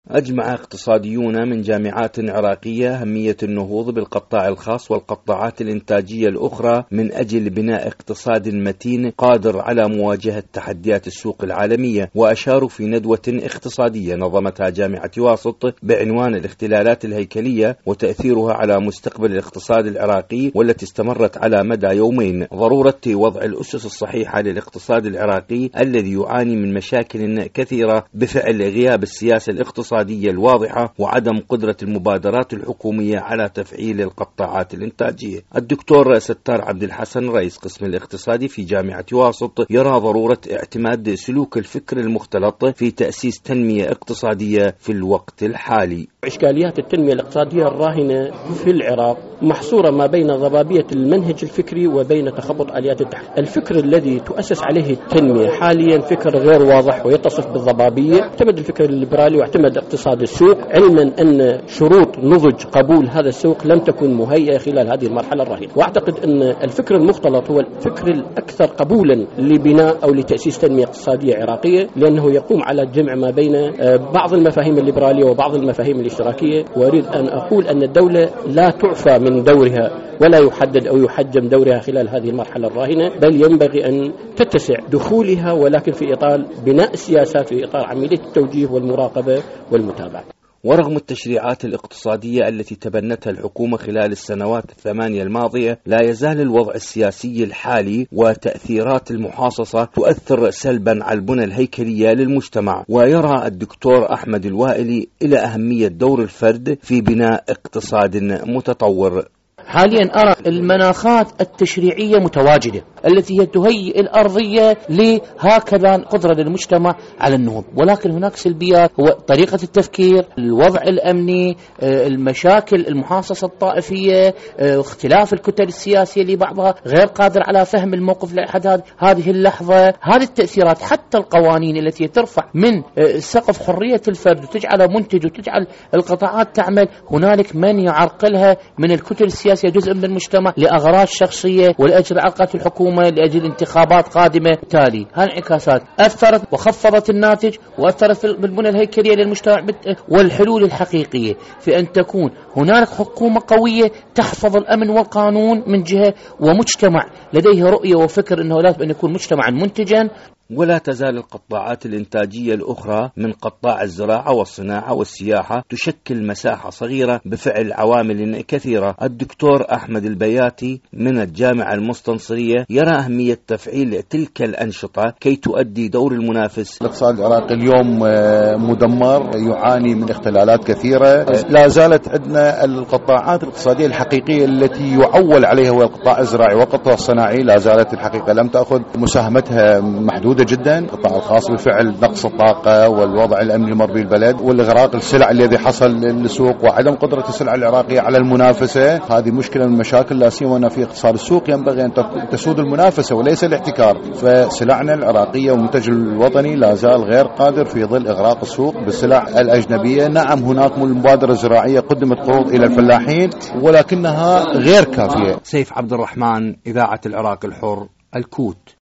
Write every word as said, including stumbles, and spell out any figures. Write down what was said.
أجمع اقتصاديون من جامعات عراقية أهمية النهوض بالقطاع الخاص والقطاعات الإنتاجية الأخرى من أجل بناء اقتصاد متين قادر على مواجهة تحديات السوق العالمية. وأشاروا في ندوة اقتصادية نظمتها جامعة واسط بعنوان الاختلالات الهيكلية وتأثيرها على مستقبل الاقتصاد العراقي، والتي استمرت على مدى يومين، ضرورة وضع الأسس الصحيحة للاقتصاد العراقي الذي يعاني من مشاكل كثيرة بفعل غياب السياسة الاقتصادية الواضحة وعدم قدرة المبادرات الحكومية على تفعيل القطاعات الإنتاجية. الدكتور ستار عبد الحسن رئيس قسم الاقتصادي في جامعة واسط يرى ضرورة اعتماد سلوك الفكر المختلط في تأسيس تنمية اقتصادية في الوقت الحالي. إشكاليات التنمية الاقتصادية الراهنة في العراق محصورة ما بين ضبابية المنهج الفكري وبين تخبط آليات التحكيم. الفكر الذي تؤسس عليه التنمية حاليا فكر غير واضح ويتصف بالضبابية. اعتمد الفكر الليبرالي واعتمد اقتصاد السوق، علما أن شروط نضج قبول هذا السوق لم تكن مهيئة خلال هذه المرحلة الراهنة. وأعتقد أن الفكر المختلط هو الفكر الأكثر قبولا لبناء أو لتأسيس تنمية اقتصادية عراقية، لأنه يقوم على الجمع ما بين بعض المفاهيم الليبرالية وبعض المفاهيم الاشتراكية. وأريد أن أقول أن الدولة لا تعفى من دورها ولا يحدد أو يحجم دورها خلال هذه المرحلة الراهنة، بل ينبغي أن تتسع دخولها ولكن في إطار بناء السياسات، في إطار عملية التوجيه والمراقبة والمتابعة. ورغم التشريعات الاقتصادية التي تبنتها الحكومة خلال السنوات الثمانية الماضية، لا يزال الوضع السياسي الحالي وتأثيرات المحاصصة تؤثر سلبا على البنى الهيكلية للمجتمع. ويرى الدكتور أحمد الوائلي إلى أهمية دور الفرد في بناء اقتصاد متطور. حاليا أرى المناخات التشريعية متواجدة التي هي تهيئ الأرضية لهكذا قدرة للمجتمع على النهوض، ولكن هناك سلبيات، هو طريقة التفكير، الوضع الأمني، المشاكل، المحاصصة الطائفية، اختلاف الكتل السياسية لبعضها غير قادر على فهم الموقف لأحد هذه اللحظة. هذه التأثيرات حتى القوانين التي ترفع من سقف حرية الفرد وتجعل منتج وتجعل القطاعات تعمل، هنالك من يعرقلها من الكتل السياسية جزء من المجتمع لأغراض شخصية ولأجل عقد الحكومة لأجل انتخابات قادمة. بالتالي هالانعكاسات أثرت وخفضت الناتج وأثرت بالبنى الهيكلية للمجتمع. والحلول الحقيقية في أن تكون هنالك حكومة قوية تحفظ الأمن والقانون من جهة، ومجتمع لديه رؤية وفكر أنه لازم أن يكون مجتمعا منتجا. ولا تزال القطاعات الإنتاجية الأخرى من قطاع الزراعة والصناعة والسياحة تشكل مساحة صغيرة بفعل عوامل كثيرة. الدكتور أحمد البياتي من الجامعة المستنصرية يرى أهمية تفعيل تلك الأنشطة كي تؤدي دور المنافس. الاقتصاد العراقي اليوم مدمر، يعاني من اختلالات كثيرة. لا زالت عندنا القطاعات الاقتصادية الحقيقية التي يعول عليها هو القطاع الزراعي والقطاع الصناعي، لا زالت الحقيقة لم تأخذ مساهمتها محدودة جدا. القطاع الخاص بالفعل نقص الطاقة والوضع الأمني مر بالبلد والإغراق السلع الذي حصل للسوق وعدم قدرة السلع العراقية على المنافسة، هذه مشكلة من المشاكل. لا سيما في اقتصاد السوق ينبغي أن تسود المنافسة وليس الاحتكار. فسلعنا العراقية والمنتج الوطني لا زال غير قادر في ظل إغراق السوق بالسلع الأجنبية. نعم هناك مبادرة زراعية قدمت قروض إلى الفلاحين ولكنها غير كافية. سيف عبد الرحمن، إذاعة العراق الحر، الكوت.